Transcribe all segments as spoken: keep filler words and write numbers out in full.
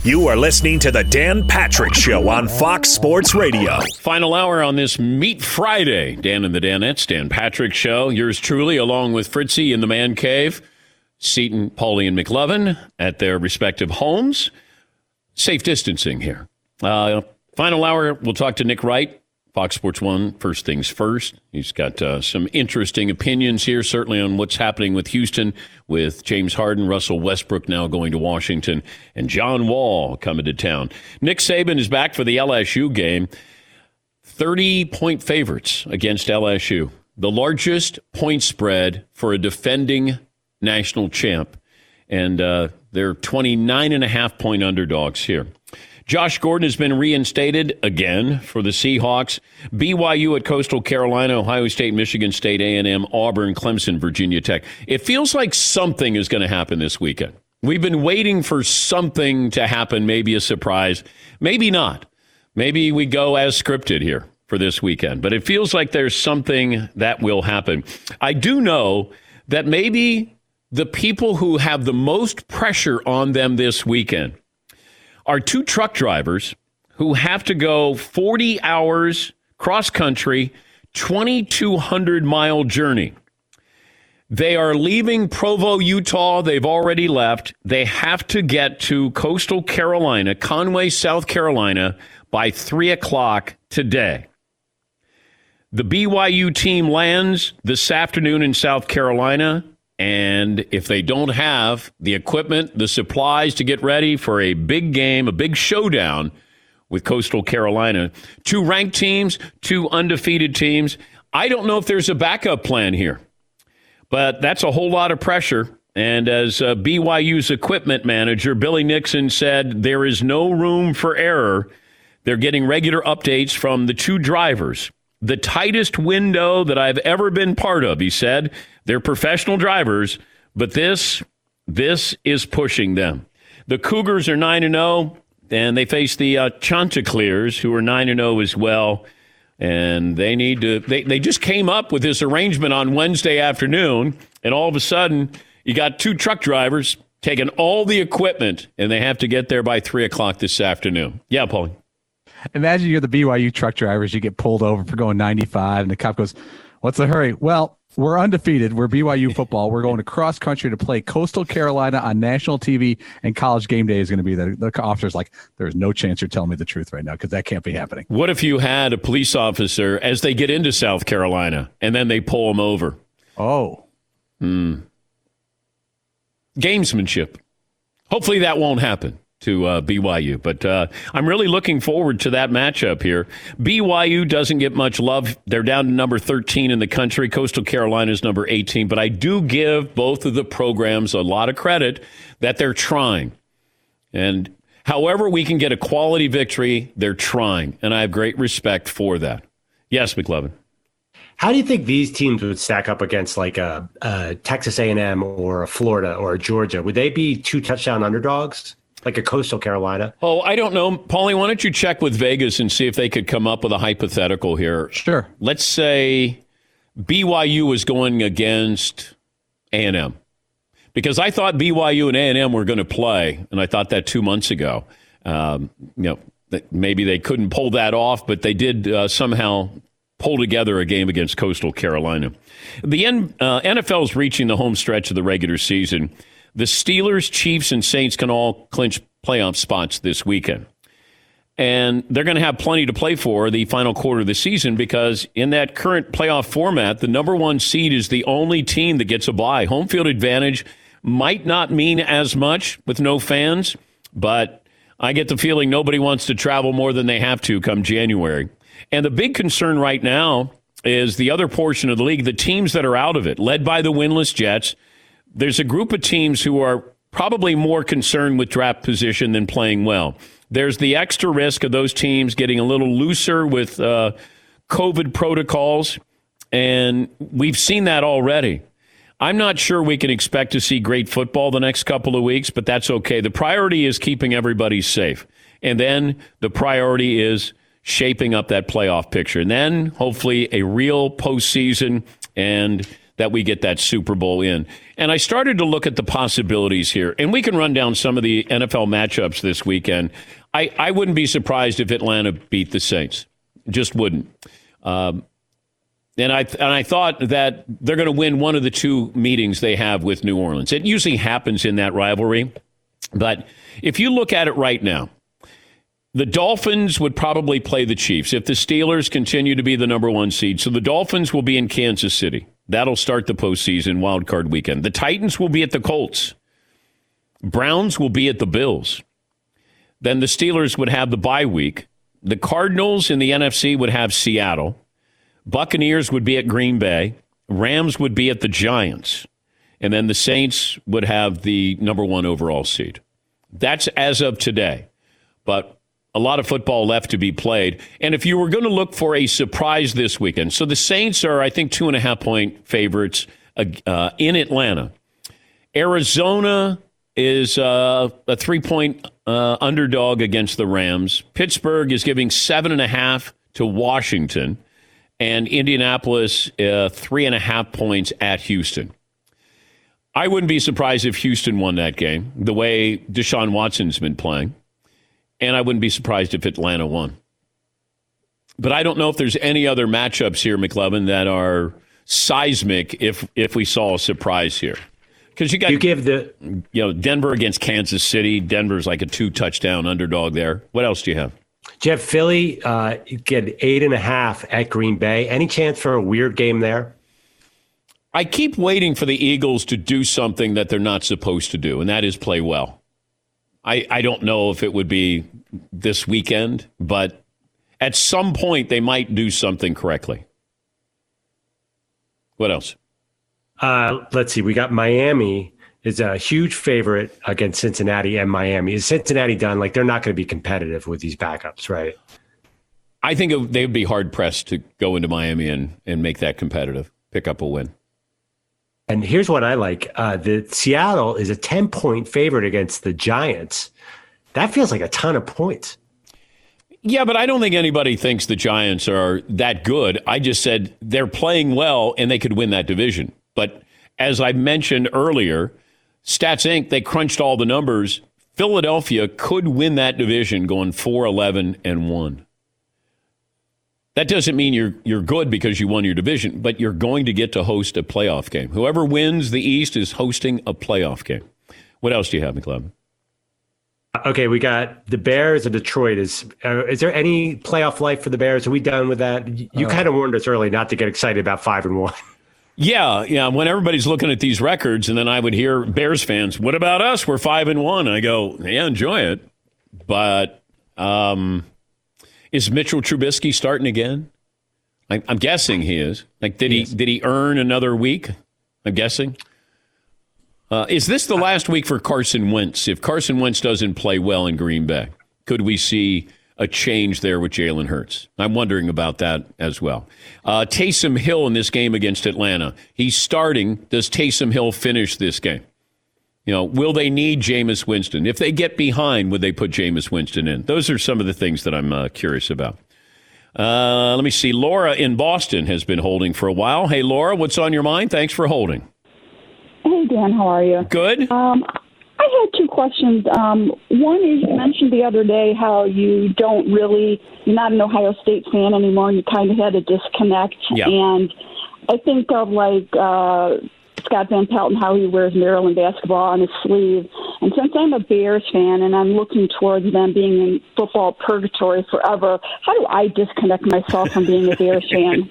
You are listening to the Dan Patrick Show on Fox Sports Radio. Final hour on this Meat Friday. Dan and the Danettes, Dan Patrick Show. Yours truly, along with Fritzy in the Man Cave, Seton, Paulie, and McLovin at their respective homes. Safe distancing here. Uh, final hour, we'll talk to Nick Wright, Fox Sports One, First Things First. He's got uh, some interesting opinions here, certainly on what's happening with Houston, with James Harden, Russell Westbrook now going to Washington, and John Wall coming to town. Nick Saban is back for the L S U game. thirty-point favorites against L S U. The largest point spread for a defending national champ. And uh, they're twenty-nine and a half point underdogs here. Josh Gordon has been reinstated again for the Seahawks. B Y U at Coastal Carolina, Ohio State, Michigan State, A and M, Auburn, Clemson, Virginia Tech. It feels like something is going to happen this weekend. We've been waiting for something to happen, maybe a surprise, maybe not. Maybe we go as scripted here for this weekend. But it feels like there's something that will happen. I do know that maybe the people who have the most pressure on them this weekend are two truck drivers who have to go forty hours cross-country, twenty-two hundred mile journey. They are leaving Provo, Utah. They've already left. They have to get to Coastal Carolina, Conway, South Carolina, by three o'clock today. The B Y U team lands this afternoon in South Carolina. And if they don't have the equipment, the supplies to get ready for a big game, a big showdown with Coastal Carolina, two ranked teams, two undefeated teams, I don't know if there's a backup plan here. But that's a whole lot of pressure. And as uh, B Y U's equipment manager, Billy Nixon, said, there is no room for error. They're getting regular updates from the two drivers. The tightest window that I've ever been part of, he said. They're professional drivers, but this this is pushing them. The Cougars are nine and oh, and they face the uh, Chanticleers, who are nine and oh as well. And they need to they, they just came up with this arrangement on Wednesday afternoon, and all of a sudden you got two truck drivers taking all the equipment, and they have to get there by three o'clock this afternoon. Yeah, Paulie. Imagine you're the B Y U truck drivers. You get pulled over for going ninety-five, and the cop goes, "What's the hurry?" Well, we're undefeated. We're B Y U football. We're going to cross country to play Coastal Carolina on national T V, and College Game Day is going to be there. The officer's like, there's no chance you're telling me the truth right now, because that can't be happening. What if you had a police officer as they get into South Carolina and then they pull them over? Oh. Hmm. Gamesmanship. Hopefully that won't happen to uh, B Y U. But uh, I'm really looking forward to that matchup here. B Y U doesn't get much love. They're down to number thirteen in the country. Coastal Carolina is number eighteen. But I do give both of the programs a lot of credit that they're trying. And however we can get a quality victory, they're trying. And I have great respect for that. Yes, McLovin. How do you think these teams would stack up against like a, a Texas A and M or a Florida or a Georgia? Would they be two touchdown underdogs? Like a Coastal Carolina? Oh, I don't know. Paulie, why don't you check with Vegas and see if they could come up with a hypothetical here? Sure. Let's say B Y U was going against A and M. Because I thought B Y U and A and M were going to play, and I thought that two months ago. Um, you know, that maybe they couldn't pull that off, but they did uh, somehow pull together a game against Coastal Carolina. The N- uh, N F L is reaching the home stretch of the regular season. The Steelers, Chiefs, and Saints can all clinch playoff spots this weekend. And they're going to have plenty to play for the final quarter of the season, because in that current playoff format, the number one seed is the only team that gets a bye. Home field advantage might not mean as much with no fans, but I get the feeling nobody wants to travel more than they have to come January. And the big concern right now is the other portion of the league, the teams that are out of it, led by the winless Jets. There's a group of teams who are probably more concerned with draft position than playing well. There's the extra risk of those teams getting a little looser with uh, COVID protocols, and we've seen that already. I'm not sure we can expect to see great football the next couple of weeks, but that's okay. The priority is keeping everybody safe, and then the priority is shaping up that playoff picture, and then hopefully a real postseason and that we get that Super Bowl in. And I started to look at the possibilities here, and we can run down some of the N F L matchups this weekend. I, I wouldn't be surprised if Atlanta beat the Saints. Just wouldn't. Um, and I and I thought that they're going to win one of the two meetings they have with New Orleans. It usually happens in that rivalry. But if you look at it right now, the Dolphins would probably play the Chiefs if the Steelers continue to be the number one seed. So the Dolphins will be in Kansas City. That'll start the postseason wild card weekend. The Titans will be at the Colts. Browns will be at the Bills. Then the Steelers would have the bye week. The Cardinals in the N F C would have Seattle. Buccaneers would be at Green Bay. Rams would be at the Giants. And then the Saints would have the number one overall seed. That's as of today. But a lot of football left to be played. And if you were going to look for a surprise this weekend, so the Saints are, I think, two and a half point favorites uh, in Atlanta. Arizona is uh, a three point uh, underdog against the Rams. Pittsburgh is giving seven and a half to Washington. And Indianapolis, uh, three and a half points at Houston. I wouldn't be surprised if Houston won that game, the way Deshaun Watson's been playing. And I wouldn't be surprised if Atlanta won. But I don't know if there's any other matchups here, McLovin, that are seismic if if we saw a surprise here. Because you got you give the you know Denver against Kansas City. Denver's like a two touchdown underdog there. What else do you have? Jeff, Philly uh, get eight and a half at Green Bay. Any chance for a weird game there? I keep waiting for the Eagles to do something that they're not supposed to do, and that is play well. I, I don't know if it would be this weekend, but at some point they might do something correctly. What else? Uh, let's see. We got Miami is a huge favorite against Cincinnati and Miami. Is Cincinnati done? Like, they're not going to be competitive with these backups, right? I think it, they would be hard-pressed to go into Miami and, and make that competitive, pick up a win. And here's what I like. Uh, the Seattle is a ten-point favorite against the Giants. That feels like a ton of points. Yeah, but I don't think anybody thinks the Giants are that good. I just said they're playing well and they could win that division. But as I mentioned earlier, Stats Incorporated, they crunched all the numbers. Philadelphia could win that division going four eleven and one. That doesn't mean you're you're good because you won your division, but you're going to get to host a playoff game. Whoever wins the East is hosting a playoff game. What else do you have, McLeod? Okay, we got the Bears and Detroit. Is uh, is there any playoff life for the Bears? Are we done with that? You uh, kind of warned us early not to get excited about five and one. Yeah, yeah. When everybody's looking at these records, and then I would hear Bears fans, "What about us? We're five and one." I go, "Yeah, enjoy it," but. Um, Is Mitchell Trubisky starting again? I, I'm guessing he is. Like, did he yes. did he earn another week? I'm guessing. Uh, is this the last week for Carson Wentz? If Carson Wentz doesn't play well in Green Bay, could we see a change there with Jalen Hurts? I'm wondering about that as well. Uh, Taysom Hill in this game against Atlanta. He's starting. Does Taysom Hill finish this game? You know, will they need Jameis Winston? If they get behind, would they put Jameis Winston in? Those are some of the things that I'm uh, curious about. Uh, let me see. Laura in Boston has been holding for a while. Hey, Laura, what's on your mind? Thanks for holding. Hey, Dan, how are you? Good. Um, I had two questions. Um, one is you mentioned the other day how you don't really, you're not an Ohio State fan anymore. You kind of had a disconnect. Yeah. And I think of like uh, Scott Van Pelt and how he wears Maryland basketball on his sleeve. And since I'm a Bears fan and I'm looking towards them being in football purgatory forever, how do I disconnect myself from being a Bears fan?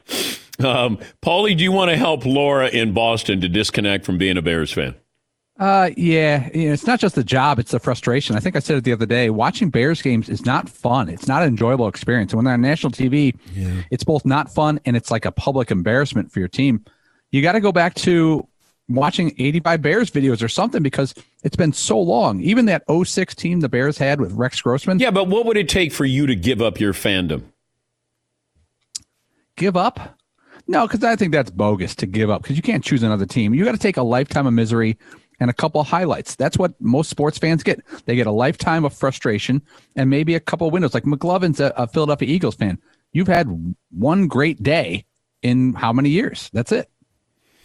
Um, Paulie, do you want to help Laura in Boston to disconnect from being a Bears fan? Uh, yeah, you know, it's not just the job, it's the frustration. I think I said it the other day. Watching Bears games is not fun. It's not an enjoyable experience. And when they're on national T V, yeah. It's both not fun and it's like a public embarrassment for your team. You got to go back to watching eighty-five Bears videos or something because it's been so long. Even that oh six team the Bears had with Rex Grossman. Yeah, but what would it take for you to give up your fandom? Give up? No, because I think that's bogus to give up because you can't choose another team. You got to take a lifetime of misery and a couple of highlights. That's what most sports fans get. They get a lifetime of frustration and maybe a couple of windows. Like McLovin's a, a Philadelphia Eagles fan. You've had one great day in how many years? That's it.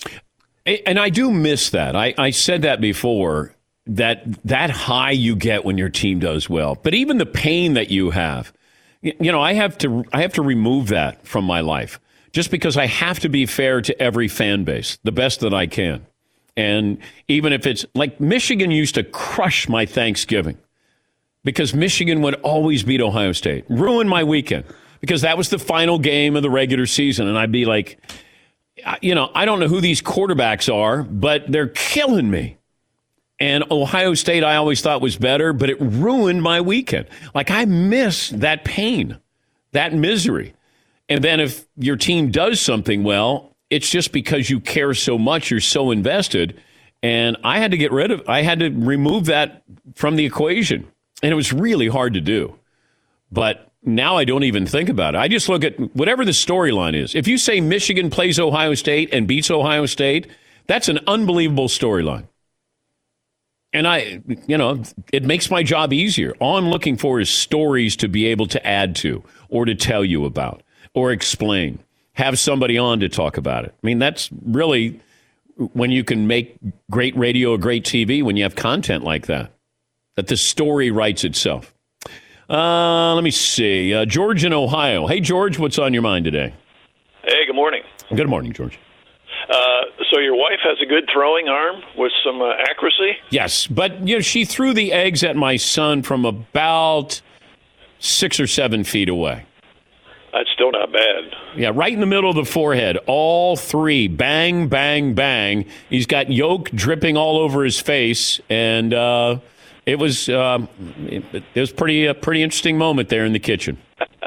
And I do miss that. I, I said that before, that that high you get when your team does well. But even the pain that you have, you know, I have to I have to remove that from my life just because I have to be fair to every fan base, the best that I can. And even if it's like Michigan used to crush my Thanksgiving because Michigan would always beat Ohio State, ruin my weekend because that was the final game of the regular season. And I'd be like, you know, I don't know who these quarterbacks are, but they're killing me. And Ohio State, I always thought was better, but it ruined my weekend. Like, I miss that pain, that misery. And then if your team does something well, it's just because you care so much, you're so invested. And I had to get rid of, I had to remove that from the equation. And it was really hard to do. But now I don't even think about it. I just look at whatever the storyline is. If you say Michigan plays Ohio State and beats Ohio State, that's an unbelievable storyline. And I, you know, it makes my job easier. All I'm looking for is stories to be able to add to or to tell you about or explain. Have somebody on to talk about it. I mean, that's really when you can make great radio or great T V, when you have content like that, that the story writes itself. Uh, let me see. Uh, George in Ohio. Hey, George, what's on your mind today? Hey, good morning. Good morning, George. Uh, so your wife has a good throwing arm with some uh, accuracy? Yes, but you know, she threw the eggs at my son from about six or seven feet away. That's still not bad. Yeah, right in the middle of the forehead. All three. Bang, bang, bang. He's got yolk dripping all over his face, and uh, it was um, it, it was pretty a pretty interesting moment there in the kitchen.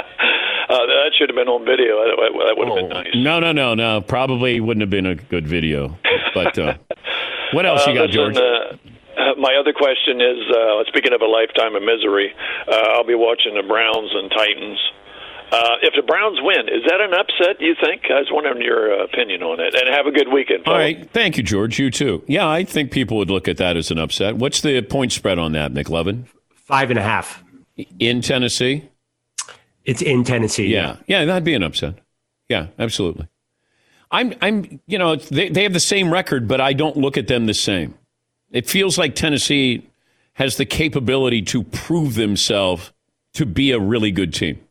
Uh, that should have been on video. That, that would have oh, been nice. No, no, no, no. Probably wouldn't have been a good video. But uh, what else uh, you got, listen, George? Uh, uh, my other question is, uh, speaking of a lifetime of misery, uh, I'll be watching the Browns and Titans. Uh, if the Browns win, is that an upset, you think? I was wondering your uh, opinion on it. And have a good weekend, folks. All right. Thank you, George. You too. Yeah, I think people would look at that as an upset. What's the point spread on that, McLovin? Five and a half. In Tennessee? It's in Tennessee. Yeah. Yeah, that'd be an upset. Yeah, absolutely. I'm, I'm, you know, they, they have the same record, but I don't look at them the same. It feels like Tennessee has the capability to prove themselves to be a really good team.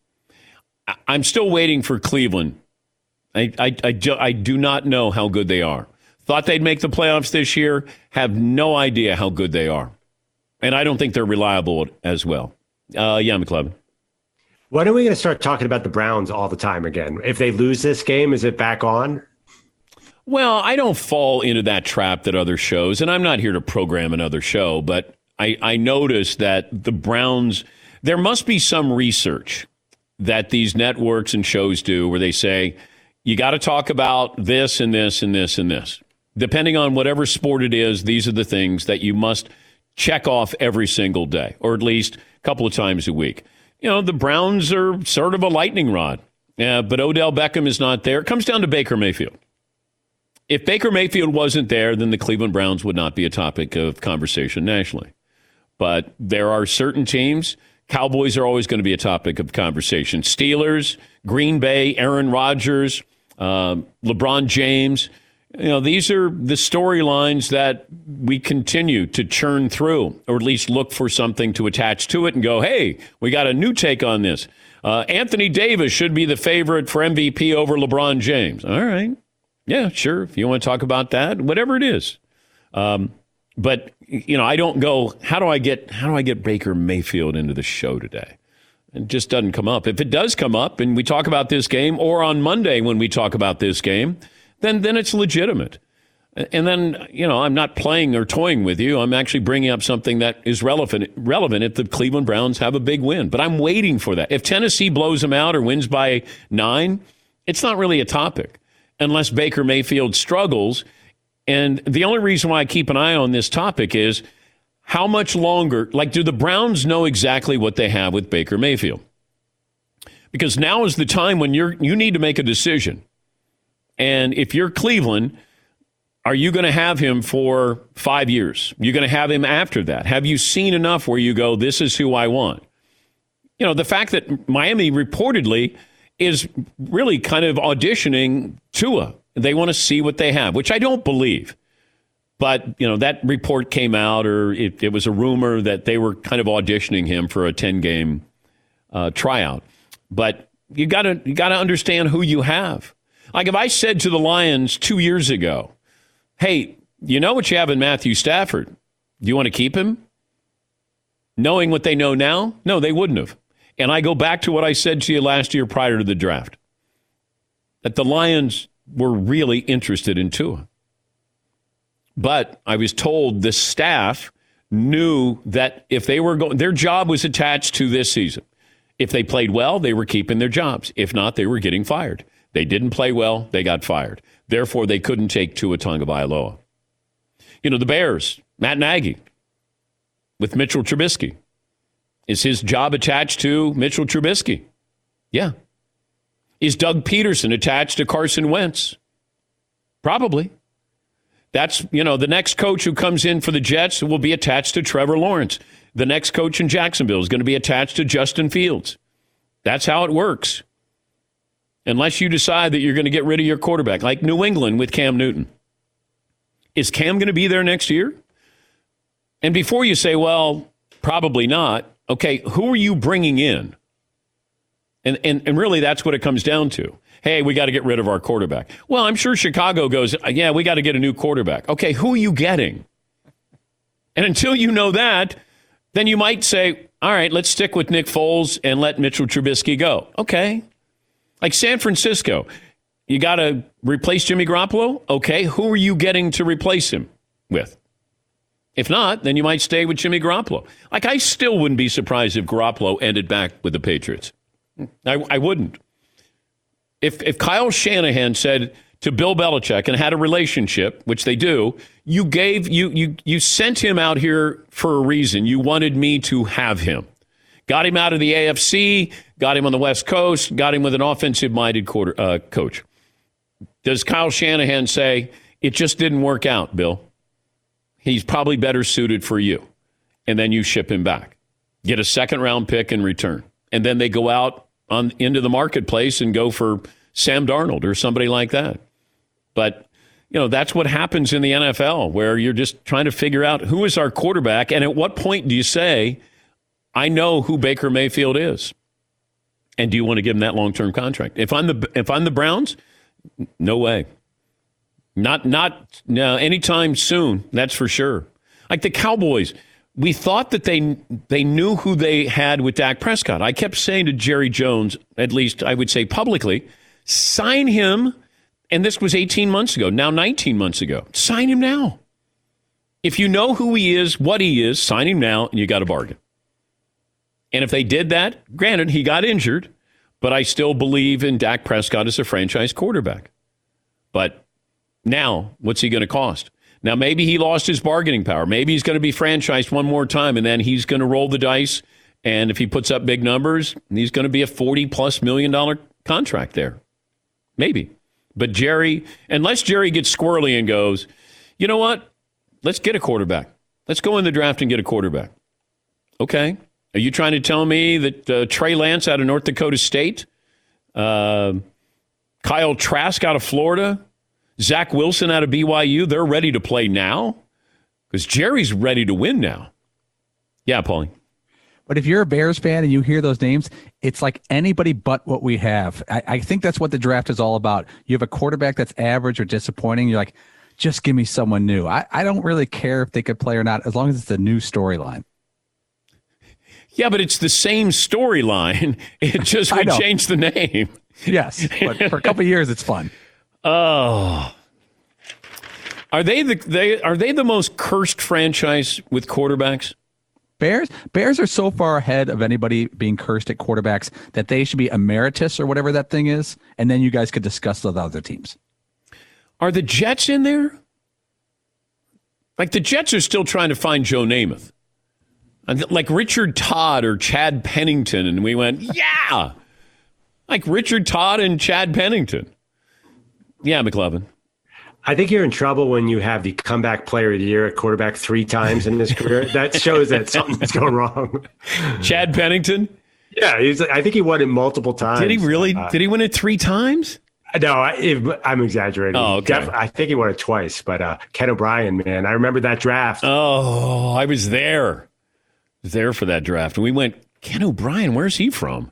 I'm still waiting for Cleveland. I, I, I, do, I do not know how good they are. Thought they'd make the playoffs this year. Have no idea how good they are. And I don't think they're reliable as well. Uh, yeah, McLevin. When are we going to start talking about the Browns all the time again? If they lose this game, is it back on? Well, I don't fall into that trap that other shows, and I'm not here to program another show, but I, I noticed that the Browns, there must be some research that these networks and shows do where they say, you got to talk about this and this and this and this. Depending on whatever sport it is, these are the things that you must check off every single day, or at least a couple of times a week. You know, the Browns are sort of a lightning rod, uh, but Odell Beckham is not there. It comes down to Baker Mayfield. If Baker Mayfield wasn't there, then the Cleveland Browns would not be a topic of conversation nationally. But there are certain teams, Cowboys are always going to be a topic of conversation. Steelers, Green Bay, Aaron Rodgers, uh, LeBron James. You know, these are the storylines that we continue to churn through, or at least look for something to attach to it and go, hey, we got a new take on this. Uh, Anthony Davis should be the favorite for M V P over LeBron James. All right. Yeah, sure. If you want to talk about that, whatever it is. Um, but, you know, I don't go, how do I get, how do I get Baker Mayfield into the show today? It just doesn't come up. If it does come up and we talk about this game, or on Monday when we talk about this game, then then it's legitimate. And then, you know, I'm not playing or toying with you. I'm actually bringing up something that is relevant relevant if the Cleveland Browns have a big win. But I'm waiting for that. If Tennessee blows them out or wins by nine, it's not really a topic unless Baker Mayfield struggles. And the only reason why I keep an eye on this topic is how much longer, like, do the Browns know exactly what they have with Baker Mayfield? Because now is the time when you're you need to make a decision. And if you're Cleveland, are you going to have him for five years? You're going to have him after that. Have you seen enough where you go, this is who I want? You know, the fact that Miami reportedly is really kind of auditioning Tua. They want to see what they have, which I don't believe. But, you know, that report came out, or it, it was a rumor that they were kind of auditioning him for a ten-game uh, tryout. But you got to you got to understand who you have. Like if I said to the Lions two years ago, hey, you know what you have in Matthew Stafford. Do you want to keep him? Knowing what they know now? No, they wouldn't have. And I go back to what I said to you last year prior to the draft, that the Lions were really interested in Tua. But I was told the staff knew that if they were going, their job was attached to this season. If they played well, they were keeping their jobs. If not, they were getting fired. They didn't play well, they got fired. Therefore, they couldn't take Tua Tagovailoa. You know, the Bears, Matt Nagy, with Mitchell Trubisky. Is his job attached to Mitchell Trubisky? Yeah. Is Doug Peterson attached to Carson Wentz? Probably. That's, you know, the next coach who comes in for the Jets will be attached to Trevor Lawrence. The next coach in Jacksonville is going to be attached to Justin Fields. That's how it works. Unless you decide that you're going to get rid of your quarterback, like New England with Cam Newton. Is Cam going to be there next year? And before you say, well, probably not, okay, who are you bringing in? And, and and really, that's what it comes down to. Hey, we got to get rid of our quarterback. Well, I'm sure Chicago goes, yeah, we got to get a new quarterback. Okay, who are you getting? And until you know that, then you might say, all right, let's stick with Nick Foles and let Mitchell Trubisky go. Okay. Like San Francisco, you got to replace Jimmy Garoppolo? Okay, who are you getting to replace him with? If not, then you might stay with Jimmy Garoppolo. Like, I still wouldn't be surprised if Garoppolo ended back with the Patriots. I, I wouldn't. If if Kyle Shanahan said to Bill Belichick and had a relationship, which they do, you gave you you you sent him out here for a reason. You wanted me to have him. Got him out of the A F C, got him on the West Coast, got him with an offensive-minded quarter, uh, coach. Does Kyle Shanahan say, it just didn't work out, Bill? He's probably better suited for you. And then you ship him back. Get a second-round pick in return. And then they go out on into the marketplace and go for Sam Darnold or somebody like that. But, you know, that's what happens in the N F L, where you're just trying to figure out who is our quarterback, and at what point do you say, I know who Baker Mayfield is, and do you want to give him that long-term contract? If I'm the if I'm the Browns, no way. Not not no, anytime soon, that's for sure. Like the Cowboys, we thought that they they knew who they had with Dak Prescott. I kept saying to Jerry Jones, at least I would say publicly, sign him, and this was eighteen months ago, now nineteen months ago. Sign him now. If you know who he is, what he is, sign him now, and you got a bargain. And if they did that, granted, he got injured, but I still believe in Dak Prescott as a franchise quarterback. But now, what's he going to cost? Now, maybe he lost his bargaining power. Maybe he's going to be franchised one more time, and then he's going to roll the dice. And if he puts up big numbers, he's going to be a forty-plus million dollar contract there. Maybe. But Jerry, unless Jerry gets squirrely and goes, you know what? Let's get a quarterback. Let's go in the draft and get a quarterback. Okay. Are you trying to tell me that uh, Trey Lance out of North Dakota State, uh, Kyle Trask out of Florida, Zach Wilson out of B Y U, they're ready to play now? Because Jerry's ready to win now. Yeah, Paulie. But if you're a Bears fan and you hear those names, it's like anybody but what we have. I, I think that's what the draft is all about. You have a quarterback that's average or disappointing. You're like, just give me someone new. I, I don't really care if they could play or not, as long as it's a new storyline. Yeah, but it's the same storyline. It just would change the name. Yes, but for a couple of years, it's fun. Oh, are they the they are they the most cursed franchise with quarterbacks? Bears Bears are so far ahead of anybody being cursed at quarterbacks that they should be emeritus or whatever that thing is, and then you guys could discuss those other teams. Are the Jets in there? Like the Jets are still trying to find Joe Namath. Like Richard Todd or Chad Pennington, and we went, yeah, like Richard Todd and Chad Pennington. Yeah, McLovin. I think you're in trouble when you have the comeback player of the year at quarterback three times in his career. That shows that something's going wrong. Chad Pennington? Yeah, he's, I think he won it multiple times. Did he really? Uh, did he win it three times? No, I, I'm exaggerating. Oh, okay. Def, I think he won it twice, but uh, Ken O'Brien, man, I remember that draft. Oh, I was there. I was there for that draft. And we went, Ken O'Brien, where's he from?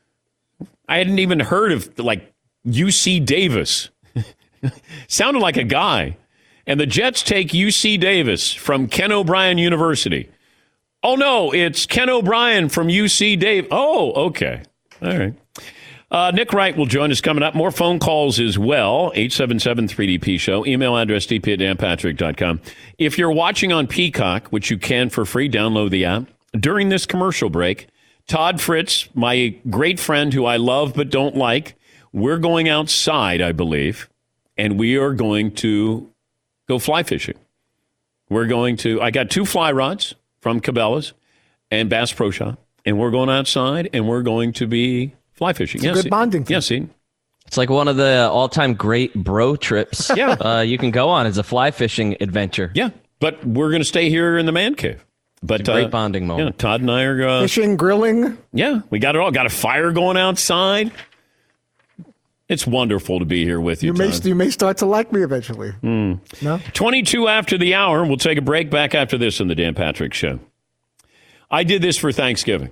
I hadn't even heard of, like, U C Davis. Sounded like a guy. And the Jets take U C Davis from Ken O'Brien University. Oh, no, it's Ken O'Brien from U C Davis. Oh, okay. All right. Uh, Nick Wright will join us coming up. More phone calls as well. eight seven seven three D P show. Email address d p at dan patrick dot com. If you're watching on Peacock, which you can for free, download the app. During this commercial break, Todd Fritz, my great friend who I love but don't like, we're going outside, I believe, and we are going to go fly fishing. We're going to, I got two fly rods from Cabela's and Bass Pro Shop, and we're going outside and we're going to be fly fishing. It's a yes, good bonding thing. Yes, see. It's like one of the all-time great bro trips Yeah. uh, you can go on as a fly fishing adventure. Yeah, but we're going to stay here in the man cave. But It's a great uh, bonding moment. Yeah, Todd and I are. Uh, Fishing, grilling. yeah, we got it all. Got a fire going outside. It's wonderful to be here with you, You may, Todd. you may start to like me eventually. Mm. No? twenty-two after the hour. We'll take a break. Back after this on the Dan Patrick Show. I did this for Thanksgiving,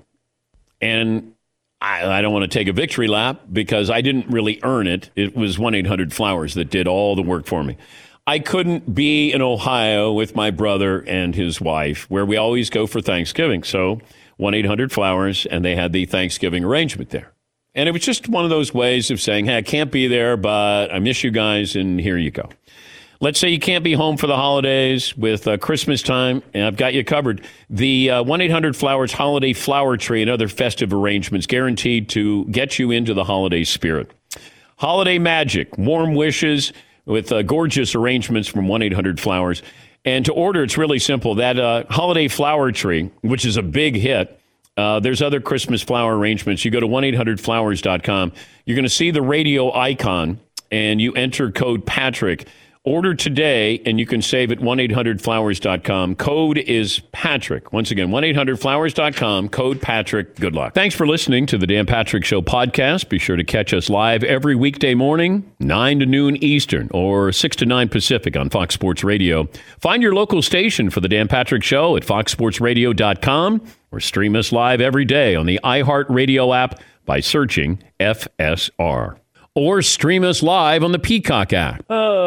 and I, I don't want to take a victory lap because I didn't really earn it. It was one eight hundred flowers that did all the work for me. I couldn't be in Ohio with my brother and his wife, where we always go for Thanksgiving. So one eight hundred flowers, and they had the Thanksgiving arrangement there. And it was just one of those ways of saying, hey, I can't be there, but I miss you guys, and here you go. Let's say you can't be home for the holidays with uh, Christmas time, and I've got you covered. The uh, one eight hundred flowers holiday flower tree and other festive arrangements guaranteed to get you into the holiday spirit. Holiday magic, warm wishes with uh, gorgeous arrangements from one eight hundred flowers. And to order, it's really simple. That uh, holiday flower tree, which is a big hit, uh, there's other Christmas flower arrangements. You go to one eight hundred flowers dot com. You're going to see the radio icon, and you enter code Patrick. Order today, and you can save at one eight hundred flowers dot com. Code is Patrick. Once again, one eight hundred flowers dot com, code Patrick. Good luck. Thanks for listening to the Dan Patrick Show podcast. Be sure to catch us live every weekday morning, nine to noon Eastern, or six to nine Pacific on Fox Sports Radio. Find your local station for the Dan Patrick Show at fox sports radio dot com, or stream us live every day on the iHeartRadio app by searching F S R. Or stream us live on the Peacock app.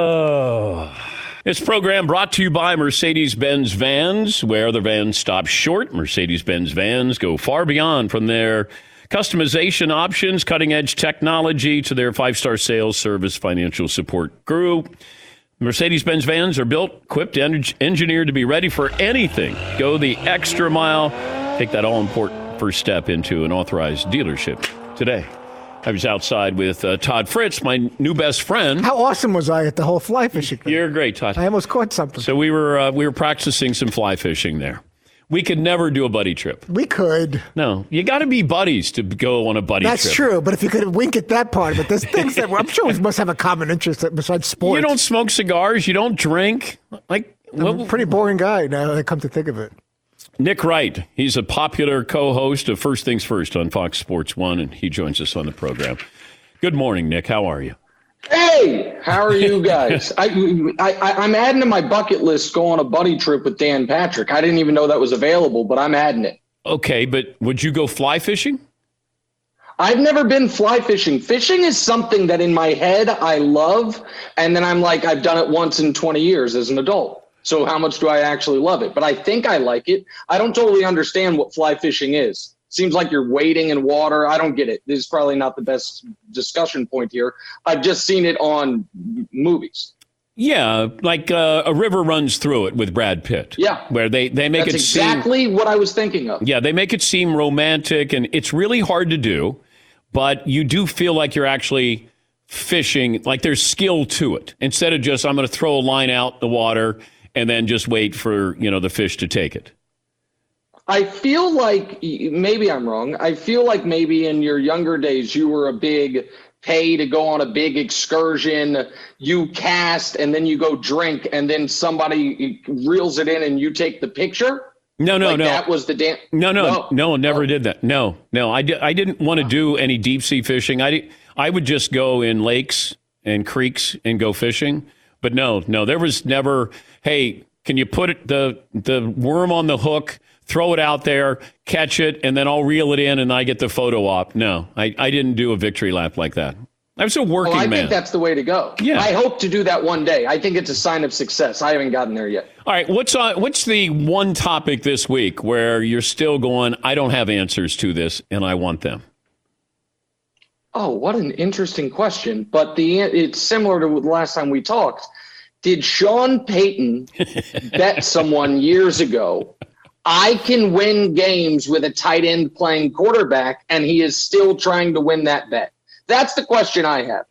Oh. This program brought to you by Mercedes-Benz Vans. Where the vans stop short, Mercedes-Benz Vans go far beyond, from their customization options, cutting-edge technology, to their five-star sales, service, financial support group. Mercedes-Benz Vans are built, equipped, and engineered to be ready for anything. Go the extra mile. Take that all-important first step into an authorized dealership today. I was outside with uh, Todd Fritz, my new best friend. How awesome was I at the whole fly fishing thing? You're great, Todd. I almost caught something. So we were uh, we were practicing some fly fishing there. We could never do a buddy trip. We could. No, you got to be buddies to go on a buddy That's trip. That's true, but if you could wink at that part of it, there's things that I'm sure we must have a common interest besides sports. You don't smoke cigars. You don't drink. Like, I'm what, a pretty boring guy now that I come to think of it. Nick Wright, he's a popular co-host of First Things First on Fox Sports One, and he joins us on the program. Good morning, Nick. How are you? Hey, how are you guys? I, I, I'm adding to my bucket list go on a buddy trip with Dan Patrick. I didn't even know that was available, but I'm adding it. Okay, but would you go fly fishing? I've never been fly fishing. Fishing is something that in my head I love, and then I'm like, I've done it once in twenty years as an adult. So how much do I actually love it? But I think I like it. I don't totally understand what fly fishing is. Seems like you're wading in water. I don't get it. This is probably not the best discussion point here. I've just seen it on movies. Yeah, like uh, A River Runs Through It with Brad Pitt. Yeah. Where they, they make That's it seem... exactly what I was thinking of. Yeah, they make it seem romantic, and it's really hard to do, but you do feel like you're actually fishing, like there's skill to it. Instead of just, I'm going to throw a line out the water and then just wait for, you know, the fish to take it. I feel like, maybe I'm wrong, I feel like maybe in your younger days you were a big pay to go on a big excursion, you cast, and then you go drink, and then somebody reels it in and you take the picture? No, no, like no. That was the dance? No, no, no, no, never oh. did that. No, no, I, di- I didn't want to do any deep sea fishing. I, di- I would just go in lakes and creeks and go fishing. But no, no, there was never, hey, can you put it, the the worm on the hook, throw it out there, catch it, and then I'll reel it in and I get the photo op. No, I, I didn't do a victory lap like that. I was a working well, I man. think that's the way to go. Yeah. I hope to do that one day. I think it's a sign of success. I haven't gotten there yet. All right, what's on, what's the one topic this week where you're still going, I don't have answers to this, and I want them? Oh, what an interesting question. But the it's similar to the last time we talked. Did Sean Payton bet someone years ago, I can win games with a tight end playing quarterback, and he is still trying to win that bet? That's the question I have.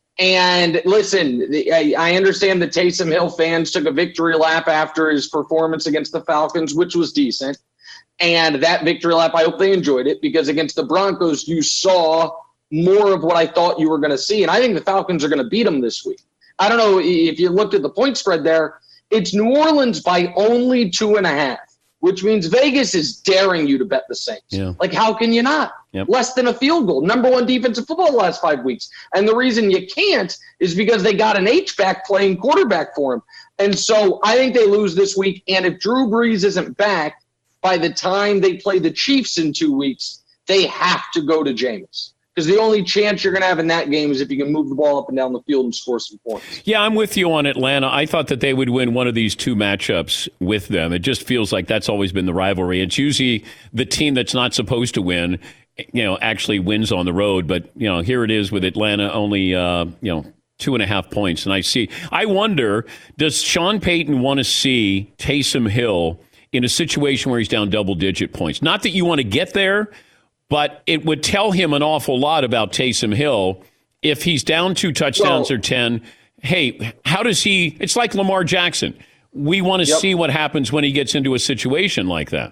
And listen, I understand the Taysom Hill fans took a victory lap after his performance against the Falcons, which was decent. And that victory lap, I hope they enjoyed it, because against the Broncos, you saw more of what I thought you were going to see. And I think the Falcons are going to beat them this week. I don't know if you looked at the point spread there. It's New Orleans by only two and a half, which means Vegas is daring you to bet the Saints. Yeah. Like, how can you not? Yep. Less than a field goal. Number one defensive football the last five weeks. And the reason you can't is because they got an H-back playing quarterback for him. And so I think they lose this week. And if Drew Brees isn't back by the time they play the Chiefs in two weeks, they have to go to Jameis. Because the only chance you're going to have in that game is if you can move the ball up and down the field and score some points. Yeah, I'm with you on Atlanta. I thought that they would win one of these two matchups with them. It just feels like that's always been the rivalry. It's usually the team that's not supposed to win, you know, actually wins on the road. But, you know, here it is with Atlanta only, uh, you know, two and a half points. And I see, I wonder, does Sean Payton want to see Taysom Hill in a situation where he's down double-digit points? Not that you want to get there, but it would tell him an awful lot about Taysom Hill if he's down two touchdowns well, or ten. Hey, how does he – it's like Lamar Jackson. We want to yep. see what happens when he gets into a situation like that.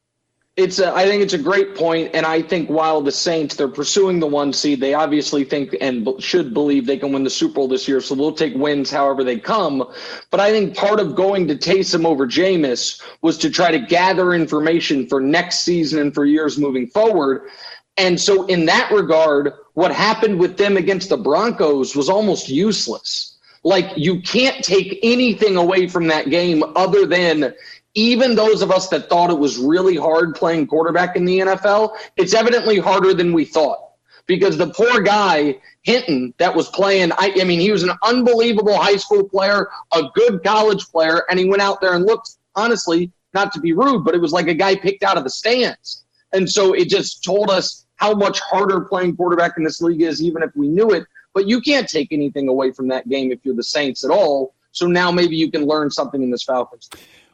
It's a, I think it's a great point, and I think while the Saints, they're pursuing the one seed, they obviously think and should believe they can win the Super Bowl this year, so they'll take wins however they come. But I think part of going to Taysom over Jameis was to try to gather information for next season and for years moving forward. And so in that regard, what happened with them against the Broncos was almost useless. Like, you can't take anything away from that game other than – even those of us that thought it was really hard playing quarterback in the N F L, it's evidently harder than we thought, because the poor guy, Hinton, that was playing, I, I mean, he was an unbelievable high school player, a good college player, and he went out there and looked, honestly, not to be rude, but it was like a guy picked out of the stands. And so it just told us how much harder playing quarterback in this league is, even if we knew it. But you can't take anything away from that game if you're the Saints at all. So now maybe you can learn something in this Falcons.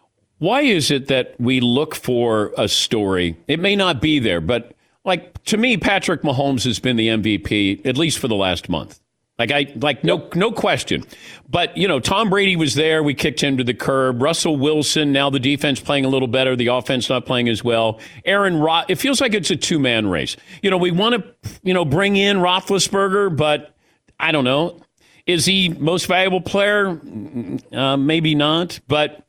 Why is it that we look for a story? It may not be there, but like to me, Patrick Mahomes has been the M V P at least for the last month. Like I like no no question. But you know, Tom Brady was there. We kicked him to the curb. Russell Wilson. Now the defense playing a little better. The offense not playing as well. Aaron Rod. It feels like it's a two man race. You know, we want to you know bring in Roethlisberger, but I don't know. Is he most valuable player? Uh, maybe not. But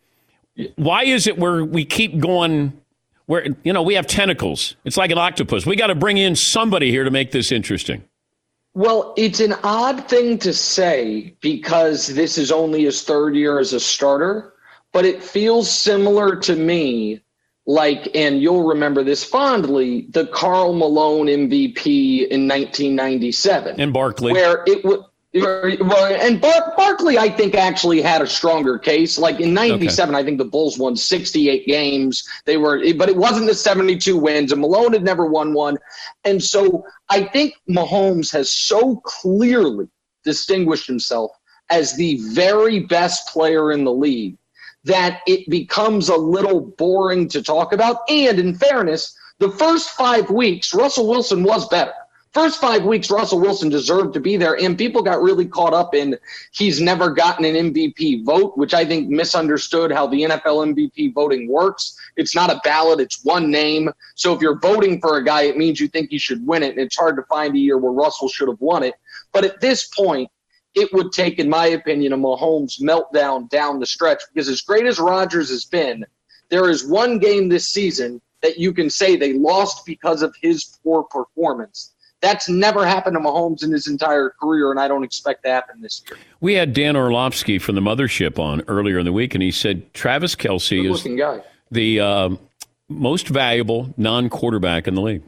why is it where we keep going where, you know, we have tentacles? It's like an octopus. We got to bring in somebody here to make this interesting. Well, it's an odd thing to say because this is only his third year as a starter, but it feels similar to me like, and you'll remember this fondly, the Karl Malone M V P in nineteen ninety-seven. And Barkley. Where it was. Well, and Bar- Barkley, I think, actually had a stronger case. Like in ninety-seven, okay. I think the Bulls won sixty-eight games. They were, but it wasn't the seventy-two wins, and Malone had never won one. And so I think Mahomes has so clearly distinguished himself as the very best player in the league that it becomes a little boring to talk about. And in fairness, the first five weeks, Russell Wilson was better. First five weeks, Russell Wilson deserved to be there, and people got really caught up in he's never gotten an M V P vote, which I think misunderstood how the N F L M V P voting works. It's not a ballot. It's one name. So if you're voting for a guy, it means you think he should win it, and it's hard to find a year where Russell should have won it. But at this point, it would take, in my opinion, a Mahomes meltdown down the stretch, because as great as Rodgers has been, there is one game this season that you can say they lost because of his poor performance. That's never happened to Mahomes in his entire career, and I don't expect to happen this year. We had Dan Orlovsky from the Mothership on earlier in the week, and he said Travis Kelce is guy. the uh, most valuable non-quarterback in the league.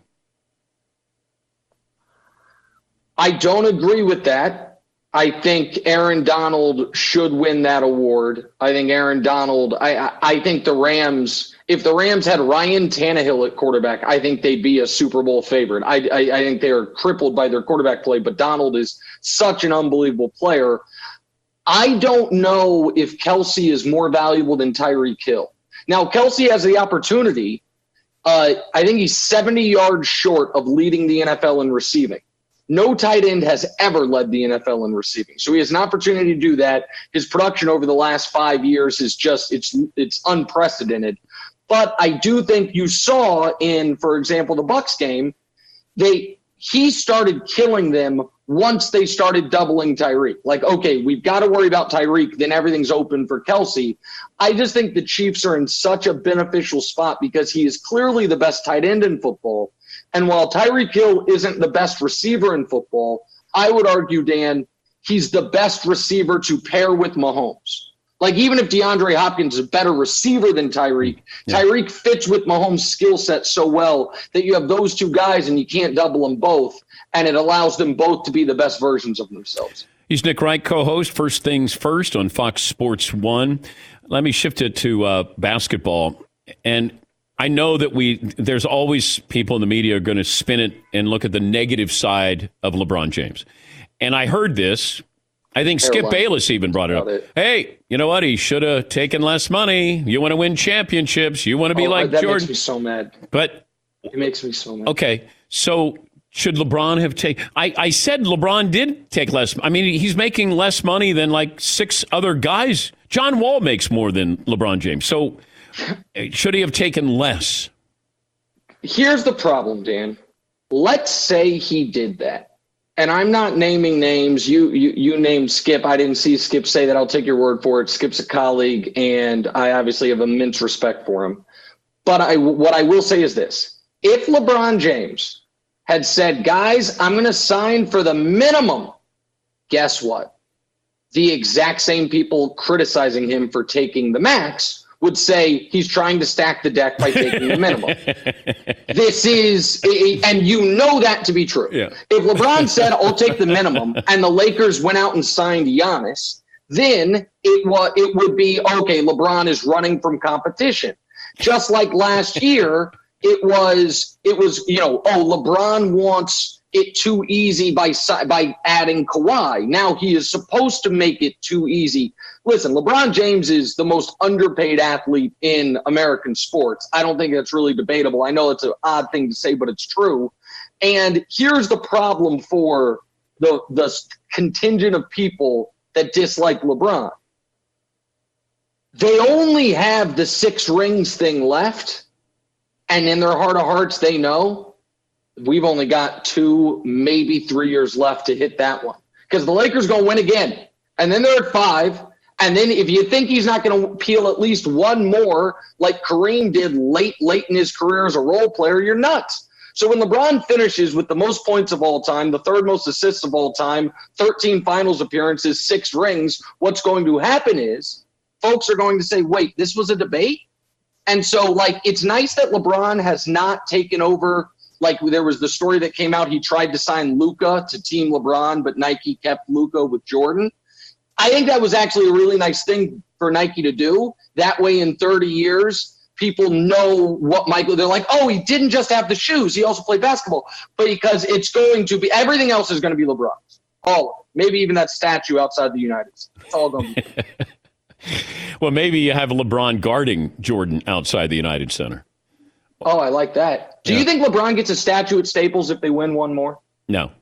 I don't agree with that. I think Aaron Donald should win that award. I think Aaron Donald, I, I, I think the Rams, if the Rams had Ryan Tannehill at quarterback, I think they'd be a Super Bowl favorite. I, I, I think they are crippled by their quarterback play, but Donald is such an unbelievable player. I don't know if Kelce is more valuable than Tyreek Hill. Now, Kelce has the opportunity. Uh, I think he's seventy yards short of leading the N F L in receiving. No tight end has ever led the N F L in receiving. So he has an opportunity to do that. His production over the last five years is just, it's it's unprecedented. But I do think you saw in, for example, the Bucs game, they he started killing them once they started doubling Tyreek. Like, okay, we've got to worry about Tyreek, then everything's open for Kelce. I just think the Chiefs are in such a beneficial spot because he is clearly the best tight end in football. And while Tyreek Hill isn't the best receiver in football, I would argue, Dan, he's the best receiver to pair with Mahomes. Like, even if DeAndre Hopkins is a better receiver than Tyreek, yeah. Tyreek fits with Mahomes' skill set so well that you have those two guys and you can't double them both, and it allows them both to be the best versions of themselves. He's Nick Wright, co-host, First Things First on Fox Sports one. Let me shift it to uh, basketball. And I know that we there's always people in the media are going to spin it and look at the negative side of LeBron James. And I heard this. I think Skip Airline. Bayless even brought it up. It. Hey, you know what? He should have taken less money. You want to win championships. You want to be oh, like that Jordan. That makes me so mad. But it makes me so mad. Okay, so should LeBron have taken? I, I said LeBron did take less. I mean, he's making less money than like six other guys. John Wall makes more than LeBron James. So should he have taken less? Here's the problem, Dan. Let's say he did that. And I'm not naming names. You, you you named Skip. I didn't see Skip say that. I'll take your word for it. Skip's a colleague, and I obviously have immense respect for him. But I, what I will say is this. If LeBron James had said, guys, I'm going to sign for the minimum, guess what? The exact same people criticizing him for taking the max would say he's trying to stack the deck by taking the minimum. This is, and you know that to be true. Yeah. If LeBron said, I'll take the minimum, and the Lakers went out and signed Giannis, then it, wa- it would be, okay, LeBron is running from competition. Just like last year, it was, it was, you know, oh, LeBron wants it too easy by by adding Kawhi. Now he is supposed to make it too easy. Listen, LeBron James is the most underpaid athlete in American sports. I don't think that's really debatable. I know it's an odd thing to say, but it's true. And here's the problem for the, the contingent of people that dislike LeBron. They only have the six rings thing left, and in their heart of hearts, they know we've only got two, maybe three years left to hit that one. Because the Lakers going to win again. And then they're at five. And then if you think he's not going to peel at least one more, like Kareem did late, late in his career as a role player, you're nuts. So when LeBron finishes with the most points of all time, the third most assists of all time, thirteen finals appearances, six rings, what's going to happen is folks are going to say, wait, this was a debate? And so, like, it's nice that LeBron has not taken over. Like, there was the story that came out, he tried to sign Luka to Team LeBron, but Nike kept Luka with Jordan. I think that was actually a really nice thing for Nike to do. That way, in thirty years, people know what Michael, they're like, oh, he didn't just have the shoes, he also played basketball. But because it's going to be, everything else is going to be LeBron's. All of it. Maybe even that statue outside the United States. It's all going to be. Well, maybe you have LeBron guarding Jordan outside the United Center. Oh, I like that. Do yeah. you think LeBron gets a statue at Staples if they win one more? No.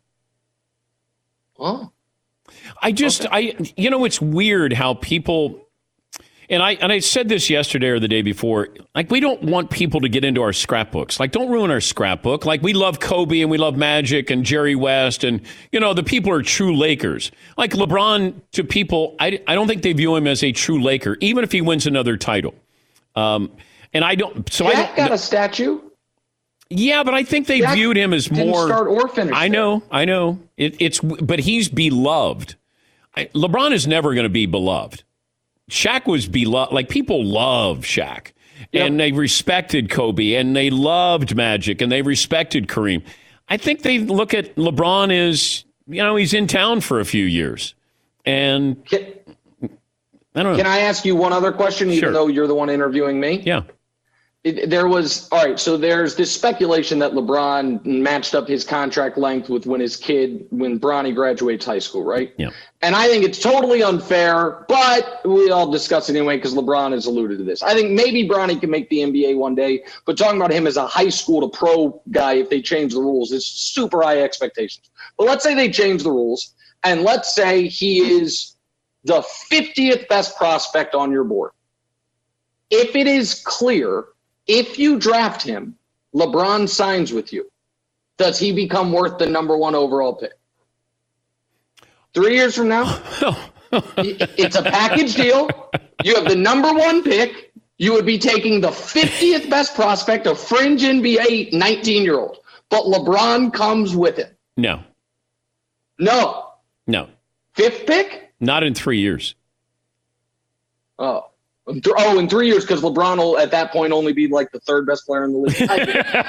Oh. I just, okay. I, you know, it's weird how people, and I and I said this yesterday or the day before, like, we don't want people to get into our scrapbooks. Like, don't ruin our scrapbook. Like, we love Kobe and we love Magic and Jerry West and, you know, the people are true Lakers. Like, LeBron, to people, I, I don't think they view him as a true Laker, even if he wins another title. Um, and I don't, so Jack I don't, got a statue? Yeah, but I think they Shaq viewed him as didn't more. start or finish I know, I know. It, it's but he's beloved. I, LeBron is never going to be beloved. Shaq was beloved. Like, people love Shaq, yep. and they respected Kobe, and they loved Magic, and they respected Kareem. I think they look at LeBron as, you know, he's in town for a few years, and can, I don't know. Can I ask you one other question, even Sure. though you're the one interviewing me? Yeah. It, there was, all right, so there's this speculation that LeBron matched up his contract length with when his kid, when Bronny graduates high school, right? Yeah. And I think it's totally unfair, but we all discuss it anyway because LeBron has alluded to this. I think maybe Bronny can make the N B A one day, but talking about him as a high school to pro guy, if they change the rules, it's super high expectations. But let's say they change the rules, and let's say he is the fiftieth best prospect on your board. If it is clear, if you draft him, LeBron signs with you, does he become worth the number one overall pick? Three years from now, it's a package deal. You have the number one pick. You would be taking the fiftieth best prospect, a fringe N B A nineteen-year-old. But LeBron comes with it. No. No. No. Fifth pick? Not in three years. Oh. Oh, in three years, because LeBron will at that point only be like the third best player in the league. I,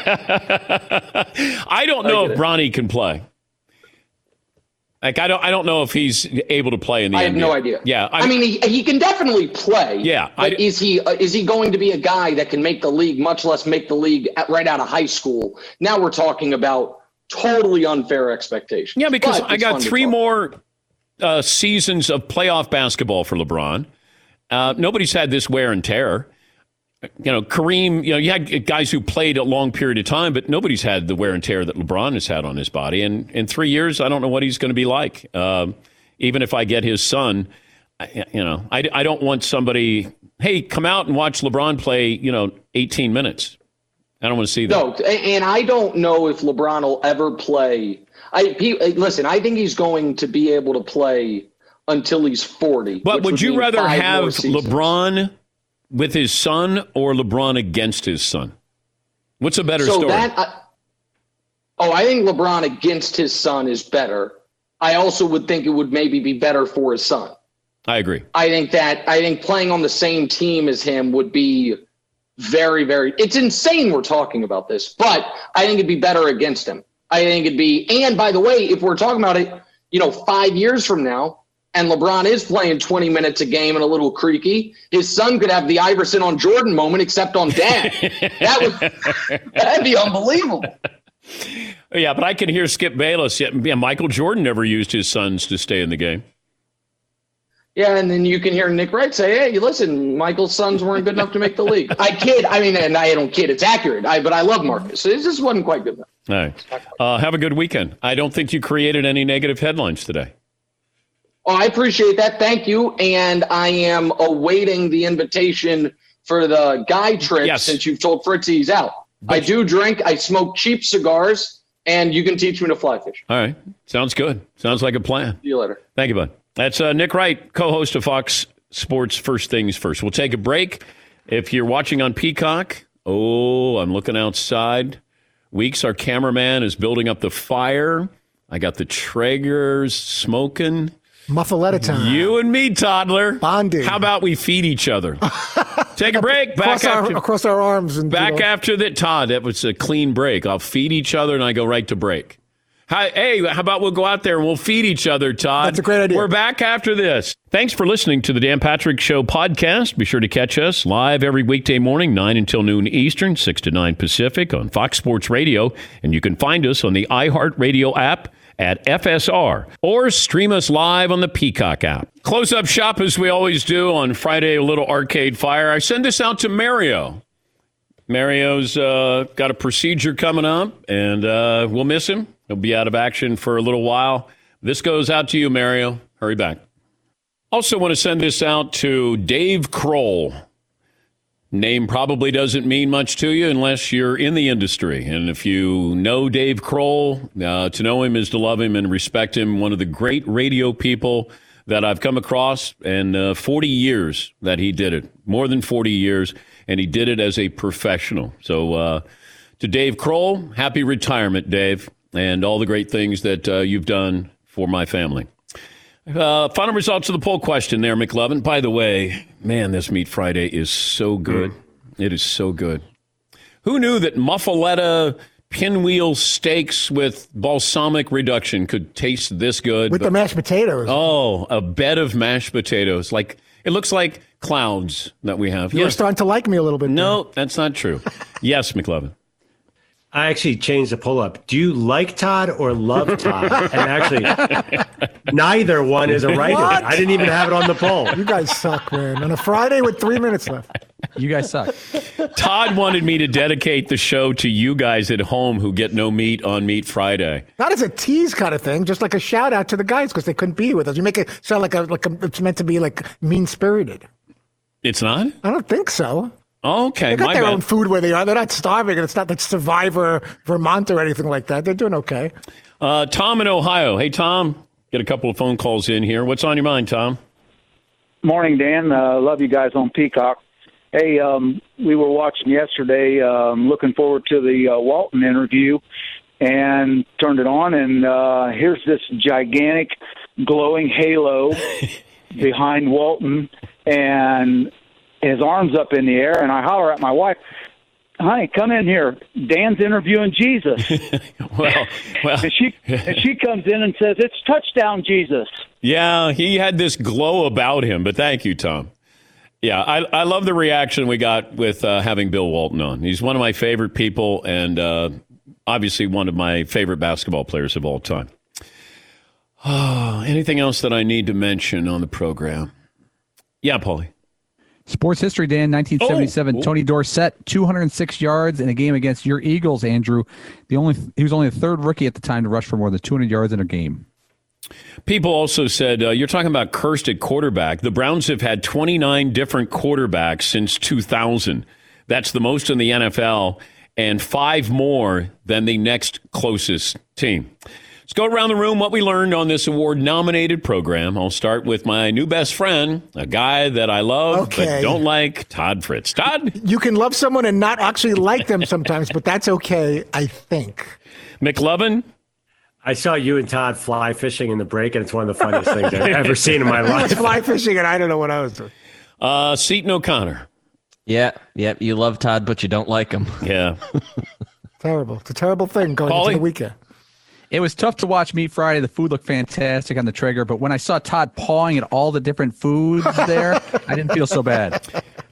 I don't know I if Bronny can play. Like, I don't, I don't know if he's able to play in the I N B A. have no idea. Yeah, I, I mean, he, he can definitely play. Yeah, but I, is he uh, is he going to be a guy that can make the league, much less make the league at, right out of high school? Now we're talking about totally unfair expectations. Yeah, because But I it's got fun to three talk. more uh, seasons of playoff basketball for LeBron. Uh, nobody's had this wear and tear. You know, Kareem, you know, you had guys who played a long period of time, but nobody's had the wear and tear that LeBron has had on his body. And in three years, I don't know what he's going to be like. Um, even if I get his son, I, you know, I, I don't want somebody, hey, come out and watch LeBron play, you know, eighteen minutes. I don't want to see that. No, and I don't know if LeBron will ever play. I he, listen, I think he's going to be able to play until he's forty. But would you rather have LeBron LeBron with his son or LeBron against his son? What's a better so story? That, I, oh, I think LeBron against his son is better. I also would think it would maybe be better for his son. I agree. I think that I think playing on the same team as him would be very, very. It's insane we're talking about this, but I think it'd be better against him. I think it'd be. And by the way, if we're talking about it, you know, five years from now, and LeBron is playing twenty minutes a game and a little creaky, his son could have the Iverson on Jordan moment, except on dad. That would that'd be unbelievable. Yeah, but I can hear Skip Bayless. Yeah, Michael Jordan never used his sons to stay in the game. Yeah, and then you can hear Nick Wright say, "Hey, listen, Michael's sons weren't good enough to make the league." I kid. I mean, and I don't kid. It's accurate. I but I love Marcus. It just wasn't quite good enough. All right. Uh, have a good weekend. I don't think you created any negative headlines today. Oh, I appreciate that. Thank you. And I am awaiting the invitation for the guy trip Yes. since you've told Fritzy he's out. But I do drink. I smoke cheap cigars, and you can teach me to fly fish. All right. Sounds good. Sounds like a plan. See you later. Thank you, bud. That's uh, Nick Wright, co-host of Fox Sports First Things First. We'll take a break. If you're watching on Peacock, oh, I'm looking outside. Weeks, our cameraman, is building up the fire. I got the Traegers smoking. Muffaletta time. You and me, toddler. Bonding. How about we feed each other? Take a break. Back across, our, after, across our arms. And, back you know. after that, Todd. That was a clean break. I'll feed each other, and I go right to break. Hi, hey, how about we'll go out there and we'll feed each other, Todd? That's a great idea. We're back after this. Thanks for listening to the Dan Patrick Show podcast. Be sure to catch us live every weekday morning, nine until noon Eastern, six to nine Pacific on Fox Sports Radio. And you can find us on the iHeartRadio app at F S R or stream us live on the Peacock app. Close up shop as we always do on Friday, a little arcade fire. I send this out to Mario. Mario's uh, got a procedure coming up, and uh, we'll miss him. He'll be out of action for a little while. This goes out to you, Mario. Hurry back. Also want to send this out to Dave Kroll. Name probably doesn't mean much to you unless you're in the industry. And if you know Dave Kroll, uh, to know him is to love him and respect him. One of the great radio people that I've come across, and uh, forty years that he did it, more than forty years, and he did it as a professional. So uh, To Dave Kroll, happy retirement, Dave, and all the great things that uh, you've done for my family. Uh, final results of the poll question there, McLovin. By the way, man, this Meat Friday is so good. Mm. It is so good. Who knew that muffaletta pinwheel steaks with balsamic reduction could taste this good? With but, the mashed potatoes. Oh, a bed of mashed potatoes. Like it looks like clouds that we have. You're yes. starting to like me a little bit. No, there. that's not true. Yes, McLovin. I actually changed the poll up. Do you like Todd or love Todd? And actually, neither one is a right. I didn't even have it on the poll. You guys suck, man. On a Friday with three minutes left. You guys suck. Todd wanted me to dedicate the show to you guys at home who get no meat on Meat Friday. Not as a tease kind of thing, just like a shout out to the guys because they couldn't be with us. You make it sound like a like a, it's meant to be like mean spirited. It's not? I don't think so. Oh, okay. They got My their bad. own food where they are. They're not starving, and it's not like Survivor Vermont or anything like that. They're doing okay. Uh, Tom in Ohio. Hey, Tom. Get a couple of phone calls in here. What's on your mind, Tom? Morning, Dan. Uh, love you guys on Peacock. Hey, um, we were watching yesterday, um, looking forward to the uh, Walton interview, and turned it on, and uh, here's this gigantic glowing halo behind Walton, and his arms up in the air, and I holler at my wife, honey, come in here. Dan's interviewing Jesus. well, well. and, she, and she comes in and says, it's touchdown, Jesus. Yeah, he had this glow about him, but thank you, Tom. Yeah, I, I love the reaction we got with uh, having Bill Walton on. He's one of my favorite people and uh, obviously one of my favorite basketball players of all time. Oh, anything else that I need to mention on the program? Yeah, Paulie. Sports history, Dan. nineteen seventy-seven, oh, Tony Dorsett, two hundred six yards in a game against your Eagles, Andrew. The only He was only the third rookie at the time to rush for more than two hundred yards in a game. People also said, uh, you're talking about cursed at quarterback. The Browns have had twenty-nine different quarterbacks since two thousand. That's the most in the N F L, and five more than the next closest team. Let's go around the room what we learned on this award-nominated program. I'll start with my new best friend, a guy that I love okay. but don't like, Todd Fritz. Todd? You can love someone and not actually like them sometimes, but that's okay, I think. McLovin? I saw you and Todd fly fishing in the break, and it's one of the funniest things I've ever seen in my life. I was fly fishing, and I don't know what I was doing. Uh, Seton O'Connor. Yeah, yeah. You love Todd, but you don't like him. Yeah. Terrible. It's a terrible thing going Paulie? into the weekend. It was tough to watch Meat Friday. The food looked fantastic on the Traeger, but when I saw Todd pawing at all the different foods there, I didn't feel so bad.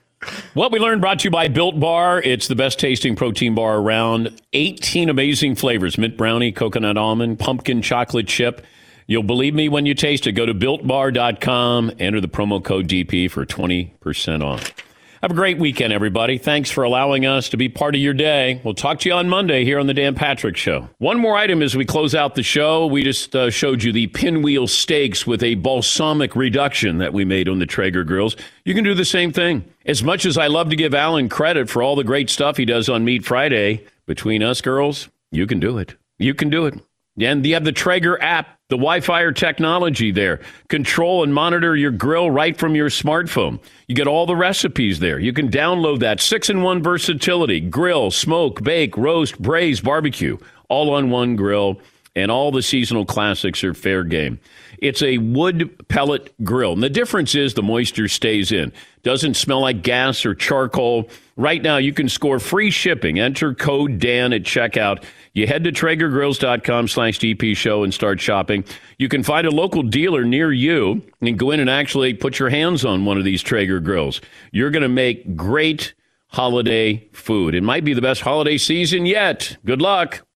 What we learned brought to you by Built Bar. It's the best tasting protein bar around. eighteen amazing flavors. Mint brownie, coconut almond, pumpkin chocolate chip. You'll believe me when you taste it. Go to built bar dot com. Enter the promo code D P for twenty percent off. Have a great weekend, everybody. Thanks for allowing us to be part of your day. We'll talk to you on Monday here on the Dan Patrick Show. One more item as we close out the show. We just uh, showed you the pinwheel steaks with a balsamic reduction that we made on the Traeger grills. You can do the same thing. As much as I love to give Alan credit for all the great stuff he does on Meat Friday, between us girls, you can do it. You can do it. And you have the Traeger app, the Wi-Fi technology there. Control and monitor your grill right from your smartphone. You get all the recipes there. You can download that six-in-one versatility. Grill, smoke, bake, roast, braise, barbecue. All on one grill. And all the seasonal classics are fair game. It's a wood pellet grill. And the difference is the moisture stays in. Doesn't smell like gas or charcoal. Right now, you can score free shipping. Enter code Dan at checkout. You head to Traeger Grills dot com slash D P show and start shopping. You can find a local dealer near you and go in and actually put your hands on one of these Traeger grills. You're going to make great holiday food. It might be the best holiday season yet. Good luck.